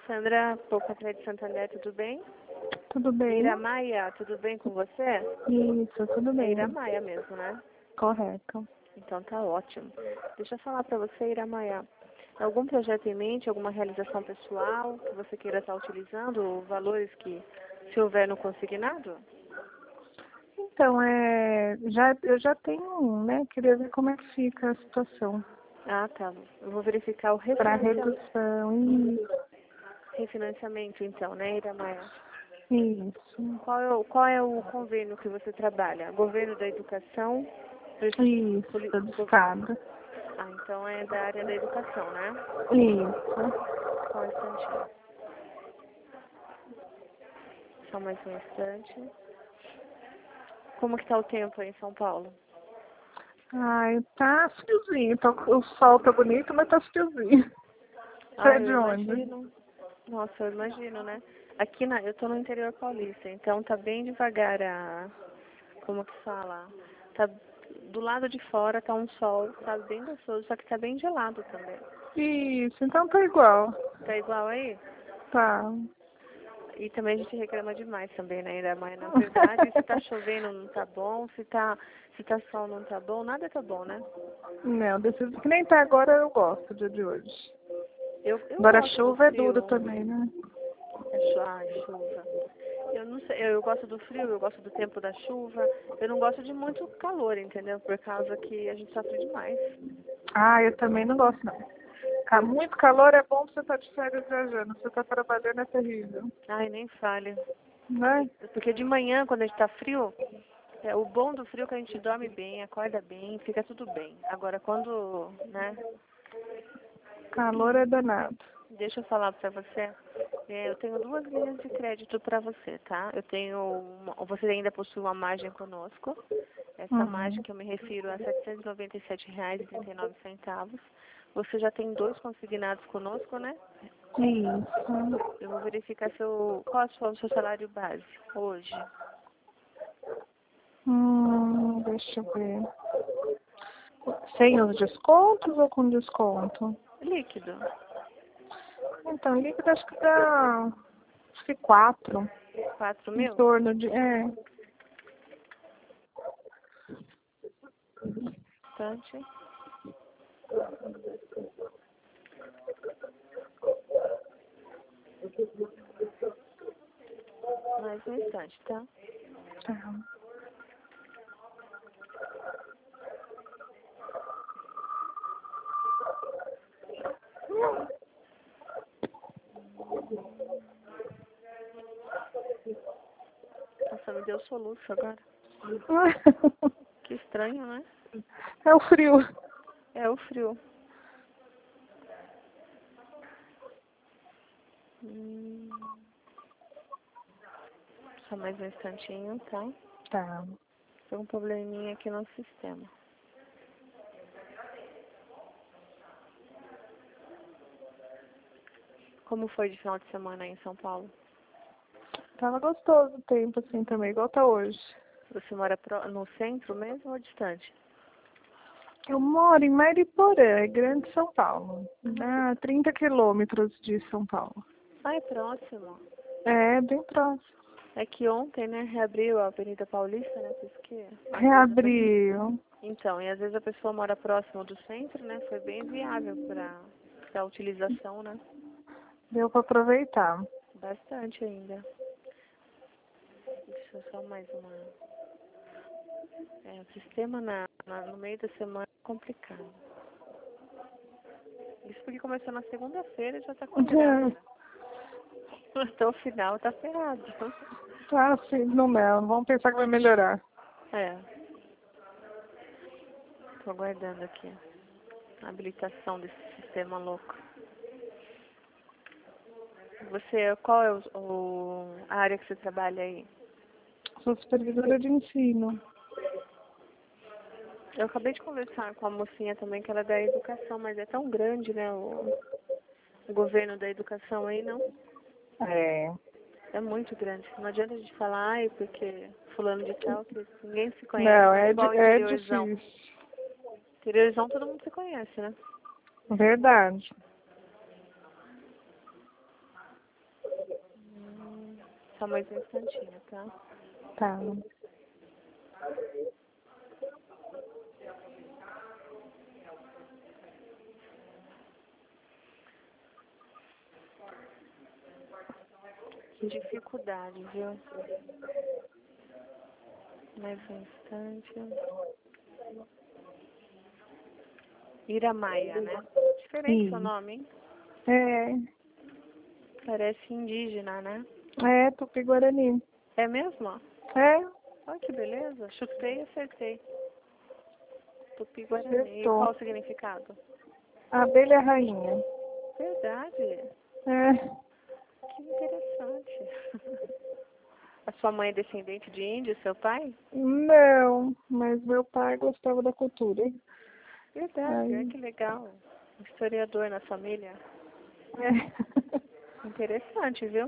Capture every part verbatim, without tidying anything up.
Sandra, Pouca de Santander, tudo bem? Tudo bem? Ira Maia, tudo bem com você? Isso, tudo É bem. Ira Maia mesmo, né? Correto. Então tá ótimo. Deixa eu falar pra você, Ira Maia. Algum projeto em mente, alguma realização pessoal que você queira estar utilizando, valores que, se houver no consignado? Então, é, já, eu já tenho um, né? Queria ver como é que fica a situação. Ah, tá. Eu vou verificar o Para refinanciamento. redução. Isso. Refinanciamento, então, né, Ira Maia? Isso. Qual é, o, qual é o convênio que você trabalha? Governo da Educação? Isso, Poli- do go- estado. Ah, então é da área da educação, né? Isso. Só um instantinho. Só mais um instante. Como que tá o tempo aí em São Paulo? Ai, tá friozinho. Tá, o sol tá bonito, mas tá friozinho. Você Ah, é eu de onde? imagino. Nossa, eu imagino, né? Aqui na, eu tô no interior paulista, então tá bem devagar a, como que fala? Tá do lado de fora tá um sol, tá bem gostoso, só que tá bem gelado também. Isso, então tá igual. Tá igual aí? Tá. E também a gente reclama demais também, né? Ainda mais, na verdade, se tá chovendo não tá bom, se tá, se tá sol não tá bom, nada tá bom, né? Não, desse, que nem tá agora eu gosto do dia de hoje. Eu, eu Agora a gosto do chuva é duro frio. também, né? É chu- Ai, chuva. Eu não sei, eu, eu gosto do frio, eu gosto do tempo da chuva. Eu não gosto de muito calor, entendeu? Por causa que a gente sofre demais. Ah, eu também não gosto não. Ca- Muito calor é bom pra você estar de férias viajando. Você tá trabalhando é terrível. Ai, nem fale. Né? Porque de manhã, quando a gente tá frio, é, o bom do frio é que a gente dorme bem, acorda bem, fica tudo bem. Agora, quando, né, Calor é danado. deixa eu falar pra você. É, eu tenho duas linhas de crédito para você, tá? Eu tenho uma, você ainda possui uma margem conosco. Essa margem Uhum. que eu me refiro a setecentos e noventa e sete reais e trinta e nove centavos. Você já tem dois consignados conosco, né? Isso. Eu vou verificar seu, qual é o seu, o seu salário base hoje. Hum, deixa eu ver. Sem os descontos ou com desconto? Líquido. Então, líquido acho que dá. Acho que quatro. Quatro Em mil? torno de. É. Bastante. Mais um instante, tá? Tá. Nossa, me deu soluço agora. Que estranho, né? É o frio. É o frio. Hum, só mais um instantinho, tá? Tá. Tem um probleminha aqui no sistema. Como foi de final de semana aí em São Paulo? Tava gostoso o tempo assim também, igual tá hoje. Você mora pro- no centro mesmo ou distante? Eu moro em Mariporã, é Grande São Paulo. Dá trinta quilômetros de São Paulo. Ah, é próximo. É, bem próximo. É que ontem, né, reabriu a Avenida Paulista, né, por isso que às vezes a pessoa... Reabriu. Então, e às vezes a pessoa mora próximo do centro, né, foi bem viável para a utilização, né? Deu pra aproveitar. Bastante ainda. Deixa eu só mais uma... É, o sistema na, na- no meio da semana é complicado. Isso porque começou na segunda-feira e já tá com graça. Até o final tá ferrado. Tá assim, não, não. Vamos pensar que vai melhorar. É. Tô aguardando aqui a habilitação desse sistema louco. Você, qual é o, o- a área que você trabalha aí? Sou supervisora de ensino. Eu acabei de conversar com a mocinha também, que ela é da educação, mas é tão grande, né, o, o governo da educação aí, não? É. É muito grande. Não adianta a gente falar, ai, porque fulano de tal, que ninguém se conhece, Não, não é é, di- igual o é interiorzão. difícil. Interiorzão todo mundo se conhece, né? Verdade. Só mais um instantinho, tá? Tá. Que dificuldade, viu? Mais um instante. Iramaia, né? Diferente seu Sim. nome, hein? É. Parece indígena, né? É, Tupi-Guarani. É mesmo? É, Olha que beleza. Chutei e acertei. Tupi-Guarani. E acertou. qual o significado? Abelha rainha. Verdade. É. Que interessante. A sua mãe é descendente de índio, seu pai? Não, mas meu pai gostava da cultura. Verdade, é Aí, que legal. Um historiador na família. é. Interessante, viu?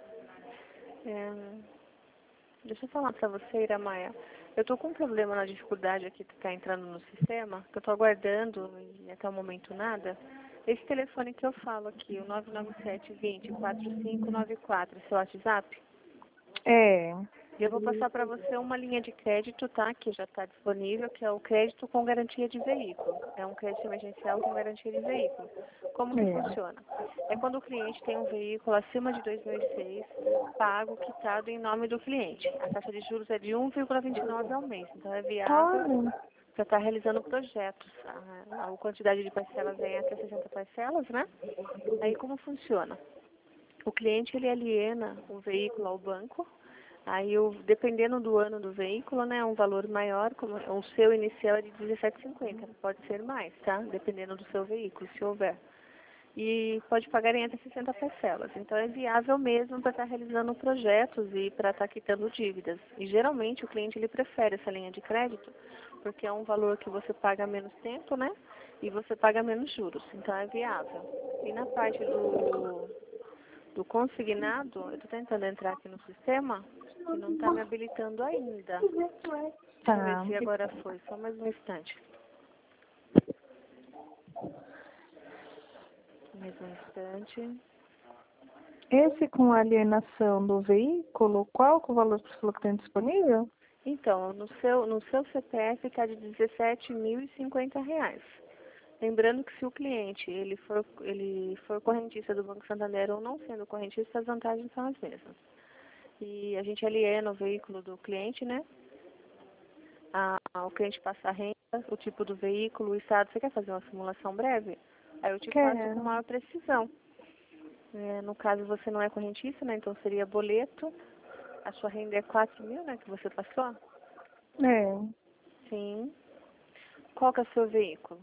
É, deixa eu falar pra você, Iramaia. Eu tô com um problema na dificuldade aqui que tá entrando no sistema, que eu tô aguardando e até o momento nada. Esse telefone que eu falo aqui, o nove nove sete, dois zero, quatro cinco nove quatro, seu WhatsApp? É. E eu vou passar para você uma linha de crédito, tá? Que já está disponível, que é o crédito com garantia de veículo. É um crédito emergencial com garantia de veículo. Como que É. funciona? É quando o cliente tem um veículo acima de dois mil e seis, pago, quitado em nome do cliente. A taxa de juros é de um vírgula vinte e nove ao mês, então é viável Olha. para estar realizando projetos. A, a quantidade de parcelas vem até sessenta parcelas, né? Aí como funciona? O cliente ele aliena o veículo ao banco. Aí, o, dependendo do ano do veículo, né, um valor maior, como o seu inicial é de dezessete reais e cinquenta centavos, pode ser mais, tá? Dependendo do seu veículo, se houver. E pode pagar em até sessenta parcelas. Então, é viável mesmo para estar realizando projetos e para estar quitando dívidas. E, geralmente, o cliente ele prefere essa linha de crédito, porque é um valor que você paga menos tempo, né? E você paga menos juros. Então, é viável. E na parte do, do consignado, eu estou tentando entrar aqui no sistema, que não está me habilitando ainda. Deixa eu ver Tá. se agora foi. Só mais um instante. Mais um instante. Esse com alienação do veículo, qual que é o valor que você falou que tem disponível? Então, no seu, no seu C P F está de dezessete mil e cinquenta reais. Lembrando que se o cliente ele for, ele for correntista do Banco Santander ou não sendo correntista, as vantagens são as mesmas. E a gente aliena o veículo do cliente, né? A, o cliente passa a renda, o tipo do veículo, o estado. Você quer fazer uma simulação breve? Aí eu te faço com Quero. maior precisão. É, no caso, você não é correntista, né? Então seria boleto. A sua renda é quatro mil, né? Que você passou? É. Sim. Qual que é o seu veículo?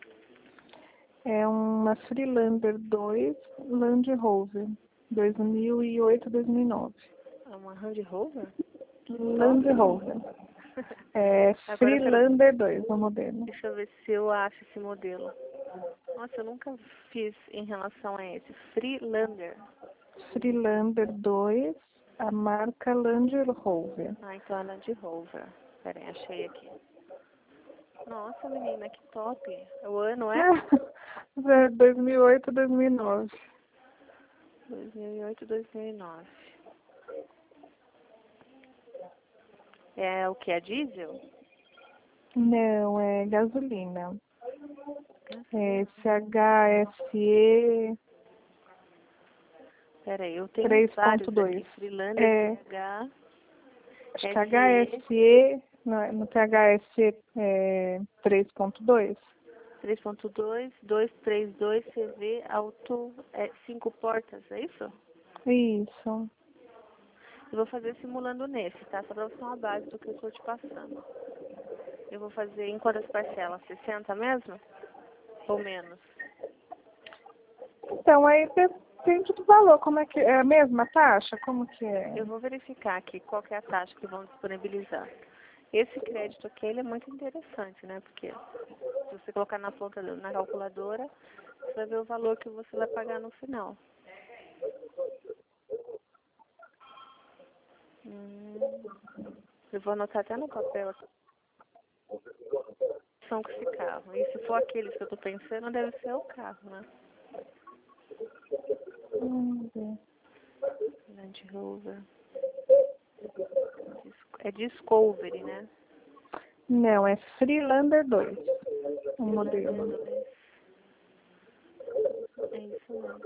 É uma Freelander dois Land Rover. dois mil e oito, dois mil e nove. É uma Land Rover? Que Land top! Rover. É Agora eu quero... Freelander dois, o modelo. Deixa eu ver se eu acho esse modelo. Nossa, eu nunca fiz em relação a esse. Freelander. Freelander dois, a marca Land Rover. Ah, então é Land Rover. Pera aí, achei aqui. Nossa, menina, que top. O ano é? É dois mil e oito, dois mil e nove. dois mil e oito, dois mil e nove. É o que? É diesel? Não, é gasolina. É Gasolina. C H S E Pera aí, eu tenho três ponto vários aqui. dois. Freelander É, C H acho que S E H S E, no, no T H S E é três ponto dois. três ponto dois, duzentos e trinta e dois C V Auto é, cinco portas, é isso? Isso. Eu vou fazer simulando nesse, tá? Só pra você ter uma base do que eu estou te passando. Eu vou fazer em quantas parcelas? sessenta mesmo? Ou menos? Então, aí depende do valor. Como é que é a mesma taxa? Como que é? Eu vou verificar aqui qual que é a taxa que vão disponibilizar. Esse crédito aqui, ele é muito interessante, né? Porque se você colocar na ponta, do- na calculadora, você vai ver o valor que você vai pagar no final. Hum, eu vou anotar até no papel aqui. São com esse carro. E se for aqueles que eu tô pensando, deve ser o carro, né? Vamos ver. Land Rover. é Discovery, né? Não, é Freelander dois. O modelo. É isso mesmo.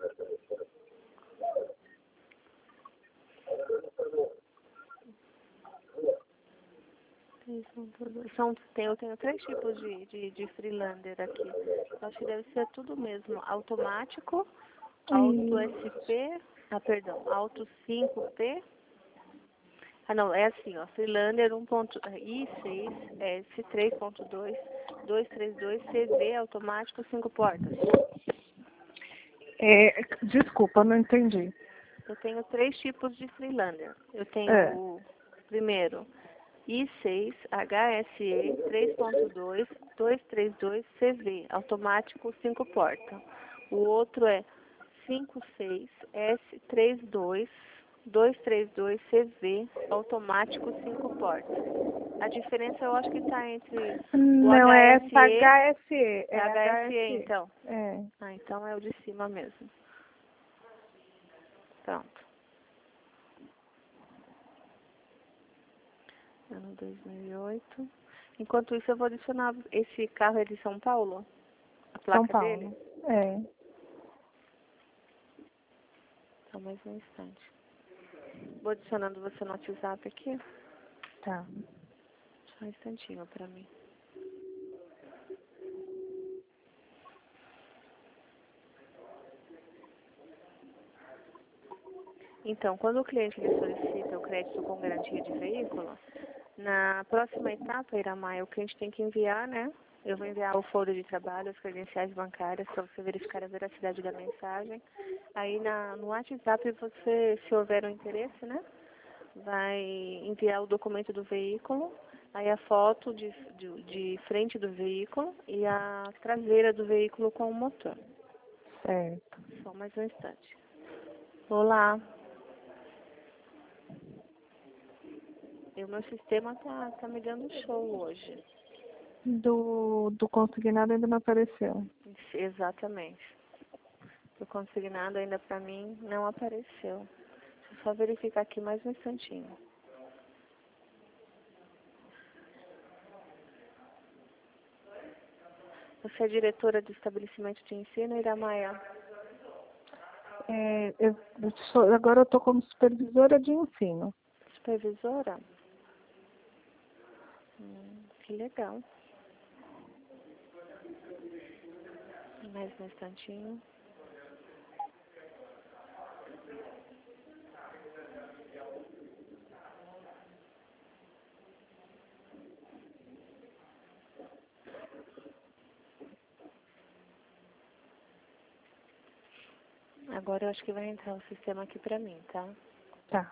São, tem, eu tenho três tipos de, de, de Freelander aqui. Eu acho que deve ser tudo mesmo. Automático, Auto S P, ah, perdão, Auto cinco P. Ah, não, é assim, ó, Freelander um ponto i seis, S três ponto dois, duzentos e trinta e dois, C V, automático, cinco portas. É, desculpa, não entendi. Eu tenho três tipos de Freelander. Eu tenho É. o primeiro, i seis, H S E, três ponto dois, duzentos e trinta e dois, C V, automático, cinco portas. O outro é cinco seis, S trinta e dois, duzentos e trinta e dois, C V, automático, cinco portas. A diferença eu acho que está entre o Não, é H S E H S E. é É H S E, H S E. então. É. Ah, então é o de cima mesmo. Pronto. Ano dois mil e oito. Enquanto isso, eu vou adicionar esse carro é de São Paulo? A placa São Paulo. dele? É. Só mais um instante. Vou adicionando você no WhatsApp aqui. Tá. Só um instantinho para mim. Então, quando o cliente ele solicita o crédito com garantia de veículo, na próxima etapa, Iramaia, o cliente tem que enviar, né? Eu vou enviar o folder de trabalho, as credenciais bancárias, para você verificar a veracidade da mensagem. Aí na, no WhatsApp, você, se houver um interesse, né? Vai enviar o documento do veículo, aí a foto de, de, de frente do veículo e a traseira do veículo com o motor. Certo. Só mais um instante. Olá. E o meu sistema tá, tá me dando show hoje. Do, do consignado ainda não apareceu. Exatamente. O consignado ainda pra mim não apareceu. Deixa eu só verificar aqui mais um instantinho. Você é diretora do estabelecimento de ensino, Iramaia? É, eu, eu sou, agora eu estou como supervisora de ensino. Supervisora? Hum, que legal. Mais um instantinho. Agora eu acho que vai entrar o sistema aqui pra mim, tá? Tá.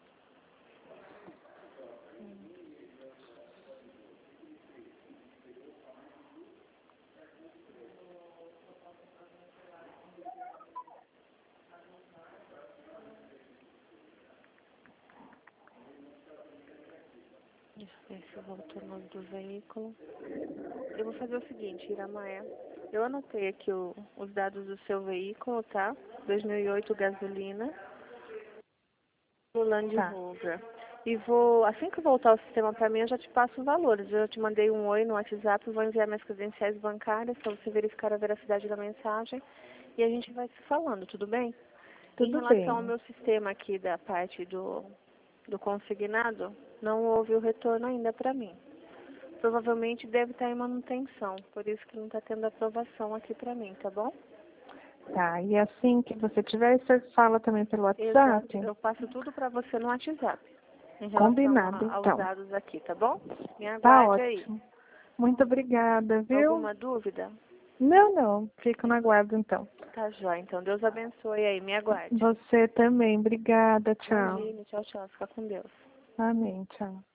Deixa eu ver se voltou o nome do veículo. Eu vou fazer o seguinte, Iramaia. Eu anotei aqui o, os dados do seu veículo, tá? dois mil e oito gasolina. No Land Tá. Rover. E vou, assim que voltar o sistema para mim, eu já te passo os valores. Eu te mandei um oi no WhatsApp, vou enviar minhas credenciais bancárias para você verificar a veracidade da mensagem. E a gente vai se falando, tudo bem? Em Tudo relação ao bem. meu sistema aqui da parte do, do consignado, não houve o retorno ainda para mim. Provavelmente deve estar em manutenção, por isso que não está tendo aprovação aqui para mim, tá bom? Tá. E assim que você tiver, você fala também pelo WhatsApp? Exato. Eu passo tudo para você no WhatsApp. Em relação Combinado, a, aos então. dados aqui, tá bom? Me Tá aguarde aí. ótimo. Muito obrigada, viu? Alguma dúvida? Não, não. Fico no aguardo, então. Tá jóia. Então, Deus abençoe aí. Me aguarde. Você também. Obrigada. Tchau. Imagine. Tchau, tchau. Fica com Deus. Amém. Tchau.